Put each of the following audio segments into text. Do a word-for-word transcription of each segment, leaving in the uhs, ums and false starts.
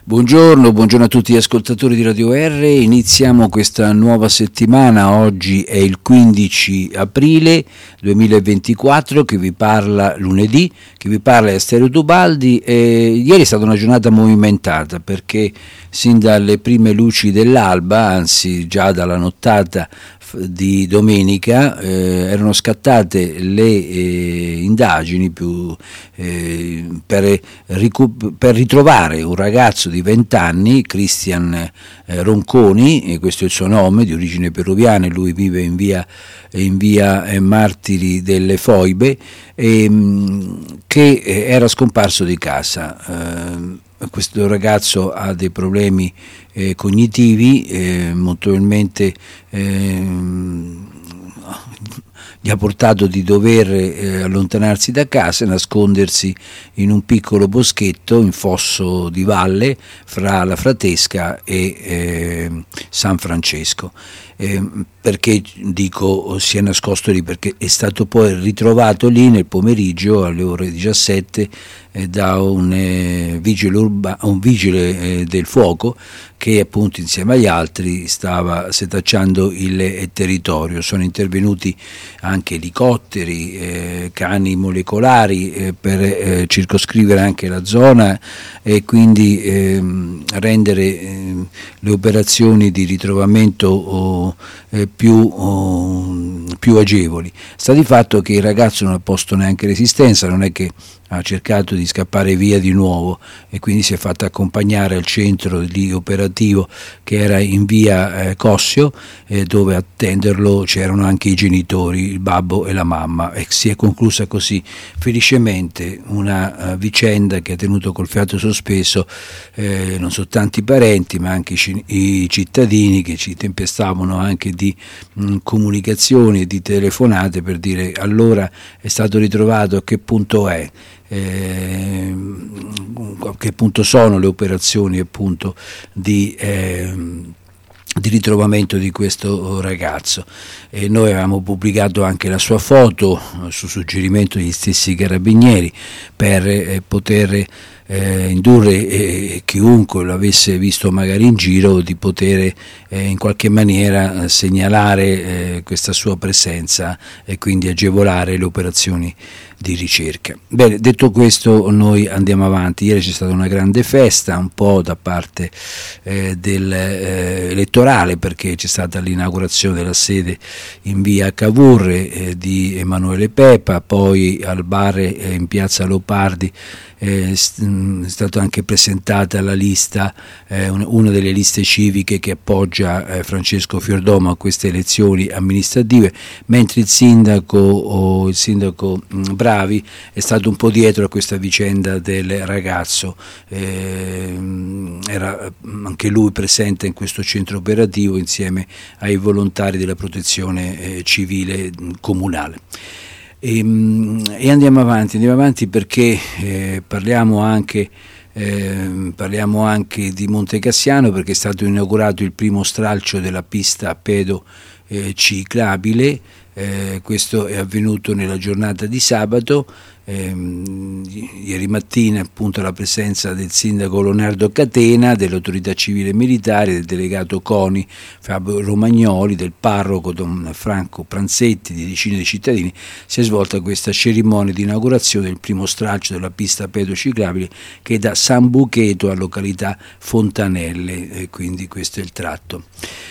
Buongiorno, buongiorno a tutti gli ascoltatori di Radio R. Iniziamo questa nuova settimana. Oggi è il quindici aprile duemilaventiquattro, che vi parla lunedì, che vi parla Esterio Tubaldi. E ieri è stata una giornata movimentata perché sin dalle prime luci dell'alba, anzi già dalla nottata di domenica, eh, erano scattate le eh, indagini più, eh, per, ricu- per ritrovare un ragazzo di venti anni, Cristian eh, Ronconi, e questo è il suo nome, di origine peruviana, lui vive in via, in via eh, Martiri delle Foibe, eh, che eh, era scomparso di casa. Eh, questo ragazzo ha dei problemi eh, cognitivi, eh, molto probabilmente eh, gli ha portato di dover eh, allontanarsi da casa e nascondersi in un piccolo boschetto in fosso di valle fra la Fratesca e eh, San Francesco. Eh, perché dico si è nascosto lì? Perché è stato poi ritrovato lì nel pomeriggio alle ore diciassette eh, da un, eh, vigile, urba, un vigile eh, del fuoco che appunto insieme agli altri stava setacciando il eh, territorio. Sono intervenuti anche elicotteri, eh, cani molecolari eh, per eh, circoscrivere anche la zona e quindi eh, rendere eh, le operazioni di ritrovamento oh, eh, più, oh, più agevoli. Sta di fatto che il ragazzo non ha posto neanche resistenza, non è che ha cercato di scappare via di nuovo e quindi si è fatto accompagnare al centro di operativo che era in via eh, Cossio, eh, dove a attenderlo c'erano anche i genitori, il babbo e la mamma, e si è conclusa così felicemente una uh, vicenda che ha tenuto col fiato sospeso eh, non soltanto i parenti ma anche i, i cittadini, che ci tempestavano anche di mh, comunicazioni e di telefonate per dire allora è stato ritrovato, a che punto è. Eh, a che punto sono le operazioni appunto di, eh, di ritrovamento di questo ragazzo. E noi avevamo pubblicato anche la sua foto su suggerimento degli stessi carabinieri per eh, poter eh, indurre eh, chiunque l'avesse visto magari in giro di poter eh, in qualche maniera segnalare eh, questa sua presenza e quindi agevolare le operazioni di ricerca. Bene, detto questo noi andiamo avanti. Ieri c'è stata una grande festa, un po' da parte eh, del eh, elettorale, perché c'è stata l'inaugurazione della sede in via Cavour eh, di Emanuele Pepa, poi al bar eh, in piazza Leopardi è stata anche presentata la lista, eh, una delle liste civiche che appoggia eh, Francesco Fiordomo a queste elezioni amministrative, mentre il sindaco o il sindaco mh, Bravi è stato un po' dietro a questa vicenda del ragazzo, eh, era anche lui presente in questo centro operativo insieme ai volontari della protezione eh, civile mh, comunale. E, e andiamo avanti, andiamo avanti perché eh, parliamo anche eh, parliamo anche di Montecassiano, perché è stato inaugurato il primo stralcio della pista pedo eh, ciclabile. Eh, questo è avvenuto nella giornata di sabato. Eh, ieri mattina appunto la presenza del sindaco Leonardo Catena, dell'autorità civile e militare, del delegato CONI Fabio Romagnoli, del parroco Don Franco Pranzetti, di decine di cittadini, si è svolta questa cerimonia di inaugurazione del primo stralcio della pista pedociclabile che è da San Bucheto a località Fontanelle, e quindi questo è il tratto.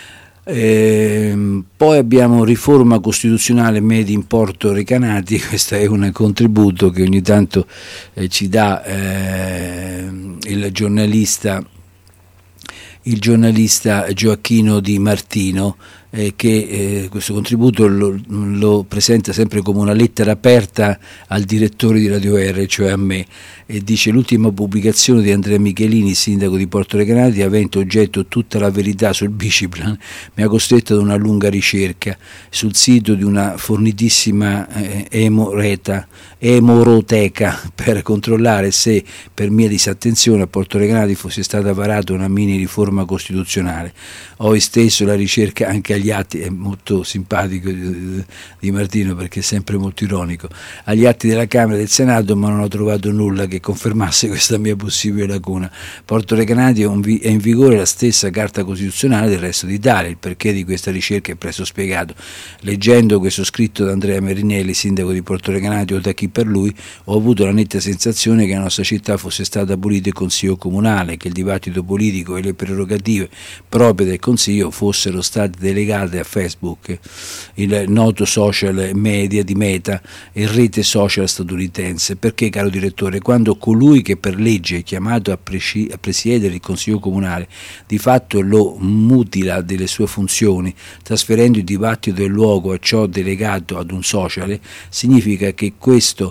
Eh, poi abbiamo riforma costituzionale Made in Porto Recanati. Questo è un contributo che ogni tanto eh, ci dà eh, il giornalista il giornalista Gioacchino Di Martino, eh, che eh, questo contributo lo, lo presenta sempre come una lettera aperta al direttore di Radio R, cioè a me, e dice: l'ultima pubblicazione di Andrea Michelini, sindaco di Porto Recanati, avente oggetto tutta la verità sul biciplan, mi ha costretto ad una lunga ricerca sul sito di una fornitissima eh, emoreta, emoroteca per controllare se per mia disattenzione a Porto Recanati fosse stata varata una mini riforma costituzionale. Ho esteso la ricerca anche agli agli atti, è molto simpatico di, di Martino perché è sempre molto ironico, agli atti della Camera e del Senato, ma non ho trovato nulla che confermasse questa mia possibile lacuna. Porto Recanati è in vigore la stessa Carta Costituzionale del resto d'Italia. Il perché di questa ricerca è presto spiegato. Leggendo questo scritto da Andrea Merinelli, sindaco di Porto Recanati, o da chi per lui, ho avuto la netta sensazione che la nostra città fosse stata abolito il Consiglio Comunale, che il dibattito politico e le prerogative proprie del Consiglio fossero state delegate a Facebook, il noto social media di Meta e rete social statunitense. Perché, caro direttore, quando colui che per legge è chiamato a, presi- a presiedere il Consiglio Comunale di fatto lo mutila delle sue funzioni, trasferendo il dibattito del luogo a ciò delegato ad un social, significa che questo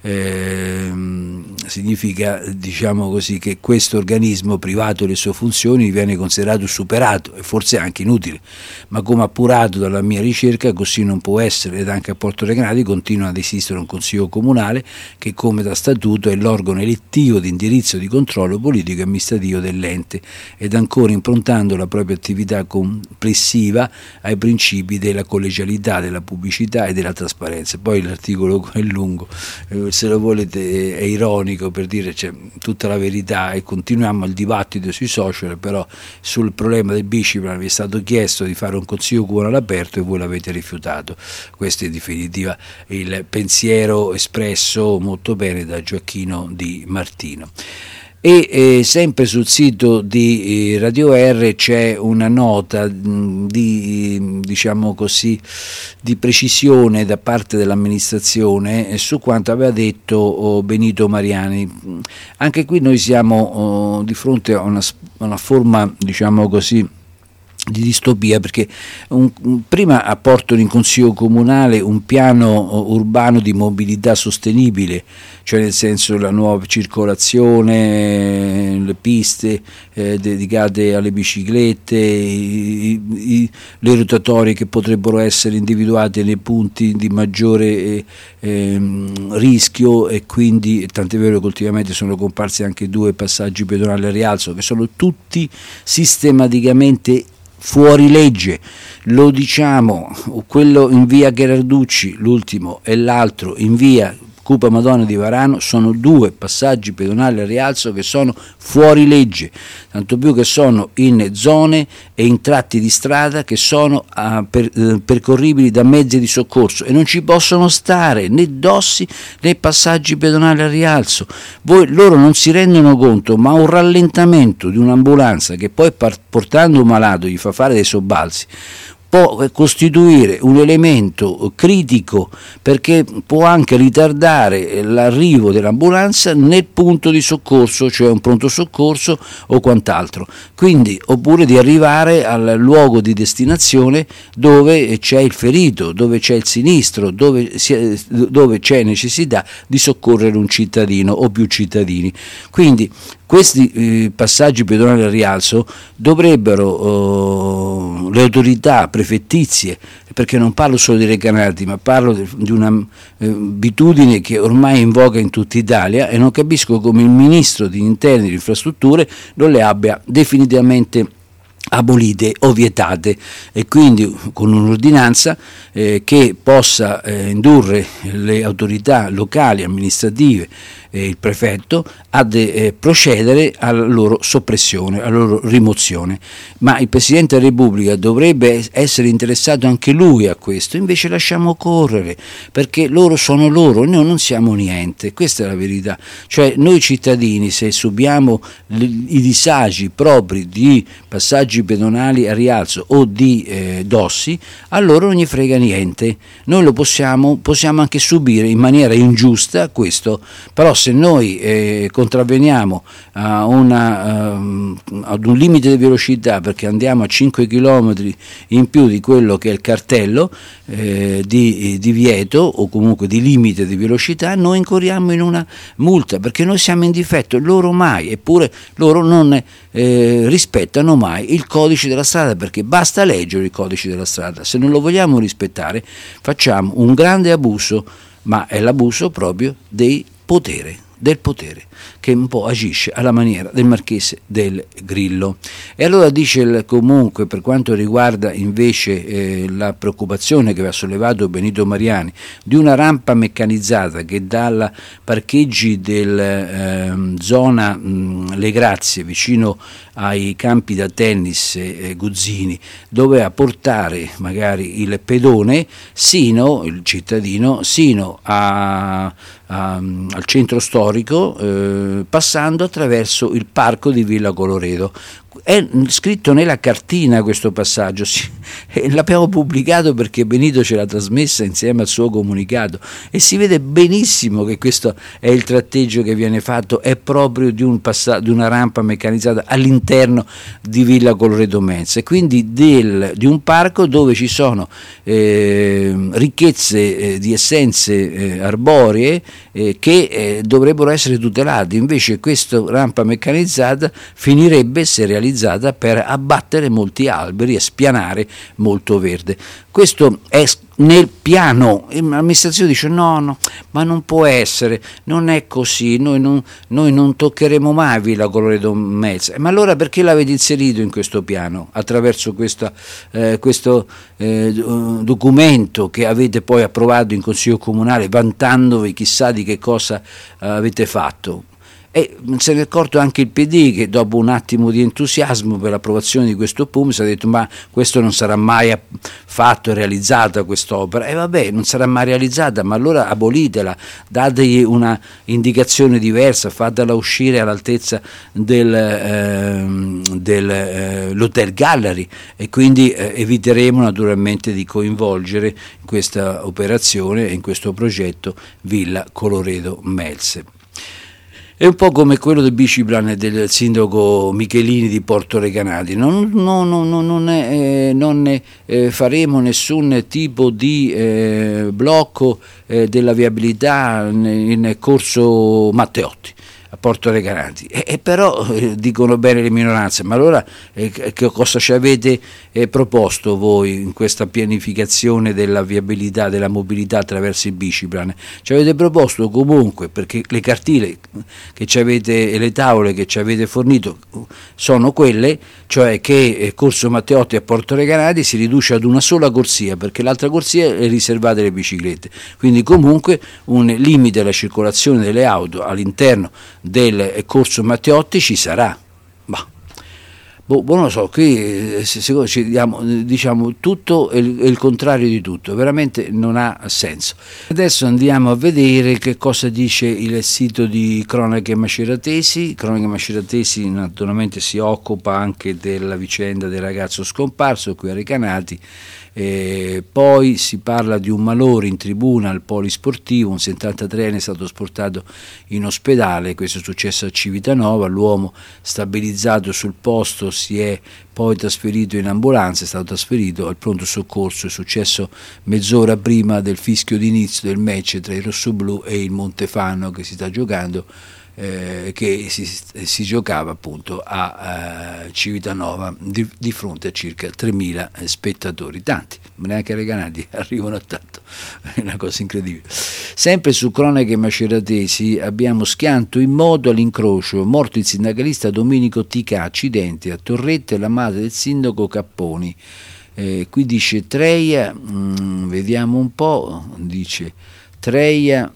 Eh, significa, diciamo così, che questo organismo privato delle sue funzioni viene considerato superato e forse anche inutile, ma come appurato dalla mia ricerca così non può essere, ed anche a Porto Recanati continua ad esistere un consiglio comunale che, come da statuto, è l'organo elettivo di indirizzo di controllo politico e amministrativo dell'ente, ed ancora improntando la propria attività complessiva ai principi della collegialità, della pubblicità e della trasparenza. Poi l'articolo è lungo, eh, se lo volete è ironico, per dire c'è tutta la verità, e continuiamo il dibattito sui social, però sul problema del biciplan vi è stato chiesto di fare un consiglio comunale aperto e voi l'avete rifiutato. Questo è in definitiva il pensiero espresso molto bene da Gioacchino Di Martino. E eh, sempre sul sito di eh, Radio R c'è una nota mh, di, diciamo così, di precisione da parte dell'amministrazione eh, su quanto aveva detto oh, Benito Mariani. Anche qui noi siamo oh, di fronte a una, una forma, diciamo così, di distopia, perché un, un, prima apportano in Consiglio Comunale un piano urbano di mobilità sostenibile, cioè nel senso la nuova circolazione, le piste eh, dedicate alle biciclette, i, i, le rotatorie che potrebbero essere individuate nei punti di maggiore eh, eh, rischio, e quindi tant'è vero che ultimamente sono comparsi anche due passaggi pedonali a rialzo che sono tutti sistematicamente fuori legge. Lo diciamo, quello in via Gherarducci, l'ultimo, e l'altro in via Cupa Madonna di Varano, sono due passaggi pedonali a rialzo che sono fuori legge, tanto più che sono in zone e in tratti di strada che sono uh, per, uh, percorribili da mezzi di soccorso, e non ci possono stare né dossi né passaggi pedonali a rialzo. Voi, loro non si rendono conto, ma un rallentamento di un'ambulanza che poi par- portando un malato gli fa fare dei sobbalzi può costituire un elemento critico, perché può anche ritardare l'arrivo dell'ambulanza nel punto di soccorso, cioè un pronto soccorso o quant'altro, quindi oppure di arrivare al luogo di destinazione dove c'è il ferito, dove c'è il sinistro, dove, si, dove c'è necessità di soccorrere un cittadino o più cittadini. Quindi questi eh, passaggi pedonali al rialzo dovrebbero, eh, le autorità prefettizie, perché non parlo solo di Recanati, ma parlo di una eh, abitudine che ormai è in voga in tutta Italia, e non capisco come il ministro di Interni e di Infrastrutture non le abbia definitivamente abolite o vietate, e quindi con un'ordinanza eh, che possa eh, indurre le autorità locali amministrative e il prefetto a eh, procedere alla loro soppressione, alla loro rimozione. Ma il Presidente della Repubblica dovrebbe essere interessato anche lui a questo, invece lasciamo correre, perché loro sono loro, noi non siamo niente, questa è la verità. Cioè noi cittadini, se subiamo i disagi propri di passaggi pedonali a rialzo o di eh, dossi, a loro non gli frega niente. Noi lo possiamo, possiamo anche subire in maniera ingiusta questo, però se noi eh, contravveniamo a una, uh, ad un limite di velocità perché andiamo a cinque chilometri in più di quello che è il cartello eh, di divieto o comunque di limite di velocità, noi incorriamo in una multa, perché noi siamo in difetto, loro mai, eppure loro non eh, rispettano mai il codice della strada, perché basta leggere il codice della strada. Se non lo vogliamo rispettare facciamo un grande abuso, ma è l'abuso proprio dei potere, del potere. che un po' agisce alla maniera del Marchese del Grillo. E allora dice il, comunque, per quanto riguarda invece eh, la preoccupazione che aveva sollevato Benito Mariani di una rampa meccanizzata che dalla parcheggi del eh, zona mh, Le Grazie vicino ai campi da tennis eh, Guzzini, doveva portare magari il pedone sino, il cittadino, sino a, a, al centro storico, eh, passando attraverso il parco di Villa Colloredo. È scritto nella cartina questo passaggio, sì, l'abbiamo pubblicato perché Benito ce l'ha trasmessa insieme al suo comunicato e si vede benissimo che questo è il tratteggio che viene fatto, è proprio di, un passa- di una rampa meccanizzata all'interno di Villa Colloredo Mezza, e quindi del, di un parco dove ci sono eh, ricchezze eh, di essenze eh, arboree eh, che eh, dovrebbero essere tutelate. Invece questa rampa meccanizzata finirebbe, se realizzata, per abbattere molti alberi e spianare molto verde. Questo è nel piano. L'amministrazione dice no, no, ma non può essere, non è così, noi non, noi non toccheremo mai Villa Colloredo Mezza. Ma allora perché l'avete inserito in questo piano attraverso questa, eh, questo eh, documento che avete poi approvato in Consiglio Comunale, vantandovi chissà di che cosa eh, avete fatto? E se ne è accorto anche il P D, che dopo un attimo di entusiasmo per l'approvazione di questo P U M si è detto ma questo non sarà mai fatto e realizzata quest'opera. E vabbè, non sarà mai realizzata, ma allora abolitela, dategli una indicazione diversa, fatela uscire all'altezza del, eh, del eh, l'Hotel Gallery, e quindi eh, eviteremo naturalmente di coinvolgere in questa operazione e in questo progetto Villa Colloredo Mezze. È un po' come quello del biciplan del sindaco Michelini di Porto Recanati. Non, non, non, non, eh, non eh, faremo nessun tipo di eh, blocco eh, della viabilità in, in corso Matteotti a Porto Recanati, e, e però eh, dicono bene le minoranze, ma allora eh, che cosa ci avete eh, proposto voi in questa pianificazione della viabilità, della mobilità attraverso il biciplan? Ci avete proposto comunque, perché le cartine che ci avete e le tavole che ci avete fornito sono quelle, cioè che eh, Corso Matteotti a Porto Recanati si riduce ad una sola corsia, perché l'altra corsia è riservata alle biciclette, quindi comunque un limite alla circolazione delle auto all'interno del Corso Matteotti ci sarà. Bah. Boh, non lo so, qui secondo ci diamo, diciamo tutto e il, il contrario di tutto, veramente non ha senso. Adesso andiamo a vedere che cosa dice il sito di Cronache Maceratesi. Cronache Maceratesi naturalmente si occupa anche della vicenda del ragazzo scomparso qui a Recanati. Eh, poi si parla di un malore in tribuna al polisportivo, un settantatreenne è stato portato in ospedale, questo è successo a Civitanova, l'uomo stabilizzato sul posto si è poi trasferito in ambulanza, è stato trasferito al pronto soccorso, è successo mezz'ora prima del fischio d'inizio del match tra il rossoblù e il Montefano che si sta giocando. Eh, che si, si giocava appunto a eh, Civitanova di, di fronte a circa tremila spettatori, tanti, neanche Recanati arrivano a tanto, è una cosa incredibile. Sempre su Cronache Maceratesi abbiamo schianto in moto all'incrocio, morto il sindacalista Domenico Ticà, accidente a Torrette, la madre del sindaco Capponi. Eh, qui dice Treia, mh, vediamo un po', dice Treia,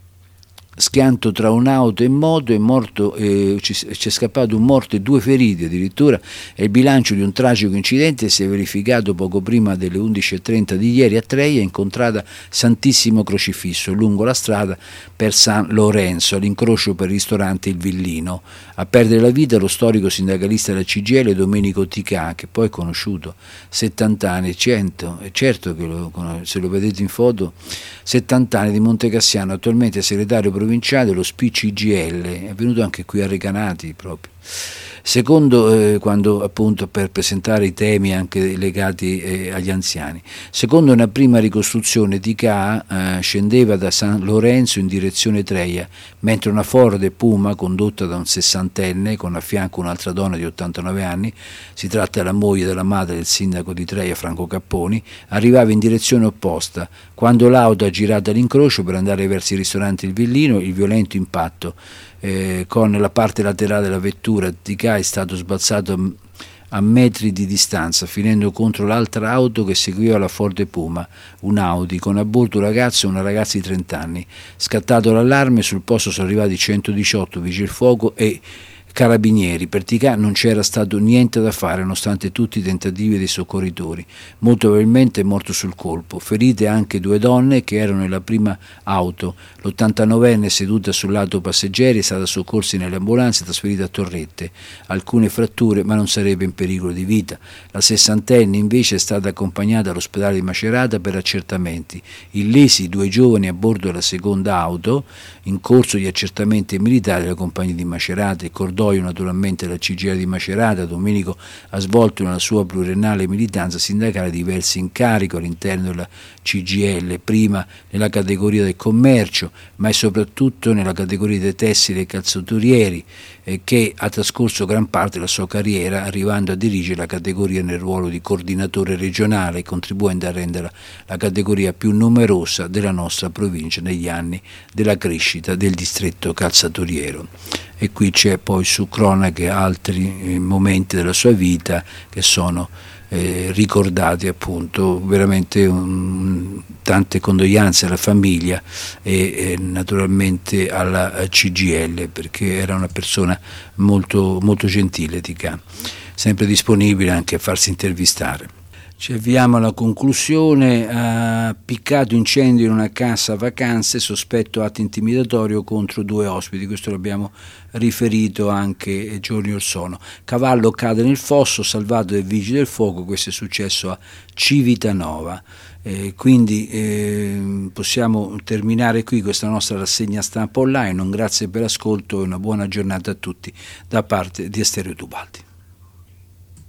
schianto tra un'auto e moto, è morto, eh, c'è scappato un morto e due feriti addirittura, e il bilancio di un tragico incidente si è verificato poco prima delle undici e trenta di ieri a Treia, incontrata Santissimo Crocifisso lungo la strada per San Lorenzo, all'incrocio per il ristorante Il Villino. A perdere la vita lo storico sindacalista della C G I L Domenico Ticà, che poi è conosciuto, settanta anni, cento, è certo che lo, se lo vedete in foto, settanta anni, di Montecassiano, attualmente segretario provinciale dello S P I C G I L, è venuto anche qui a Recanati proprio. Secondo, eh, quando appunto per presentare i temi anche legati eh, agli anziani. Secondo una prima ricostruzione di Ticà eh, scendeva da San Lorenzo in direzione Treia, mentre una Ford Puma condotta da un sessantenne con a fianco un'altra donna di ottantanove anni, si tratta della moglie della madre del sindaco di Treia Franco Capponi, arrivava in direzione opposta. Quando l'auto ha girato all'incrocio per andare verso il ristorante Il Villino, il violento impatto eh, con la parte laterale della vettura. T K è stato sbalzato a metri di distanza, finendo contro l'altra auto che seguiva la Ford Puma, un Audi, con a bordo un ragazzo e una ragazza di trenta anni. Scattato l'allarme, sul posto sono arrivati centodiciotto vigili del fuoco e carabinieri. Per T K non c'era stato niente da fare nonostante tutti i tentativi dei soccorritori. Molto probabilmente è morto sul colpo. Ferite anche due donne che erano nella prima auto. l'ottantanovenne seduta sul lato passeggeri è stata soccorsa nelle ambulanze e trasferita a Torrette. Alcune fratture, ma non sarebbe in pericolo di vita. La sessantenne invece è stata accompagnata all'ospedale di Macerata per accertamenti. Illesi due giovani a bordo della seconda auto, in corso di accertamenti militari della compagnia di Macerata. Il cordoglio naturalmente la C G I L di Macerata. Domenico ha svolto nella sua pluriennale militanza sindacale diversi incarichi all'interno della C G I L, prima nella categoria del commercio, ma soprattutto nella categoria dei tessili e calzaturieri, eh, che ha trascorso gran parte della sua carriera arrivando a dirigere la categoria nel ruolo di coordinatore regionale, contribuendo a renderla la categoria più numerosa della nostra provincia negli anni della crescita del distretto calzaturiero. E qui c'è poi su cronache altri eh, momenti della sua vita che sono eh, ricordati, appunto. Veramente un, tante condoglianze alla famiglia e, e naturalmente alla C G I L, perché era una persona molto, molto gentile, T K, sempre disponibile anche a farsi intervistare. Ci avviamo alla conclusione. Ha piccato incendio in una casa vacanze, sospetto atto intimidatorio contro due ospiti, questo l'abbiamo riferito anche giorni or sono. Cavallo cade nel fosso, salvato dai vigili del fuoco, questo è successo a Civitanova. Eh, quindi eh, possiamo terminare qui questa nostra rassegna stampa online. Un grazie per l'ascolto e una buona giornata a tutti da parte di Asterio Tubaldi.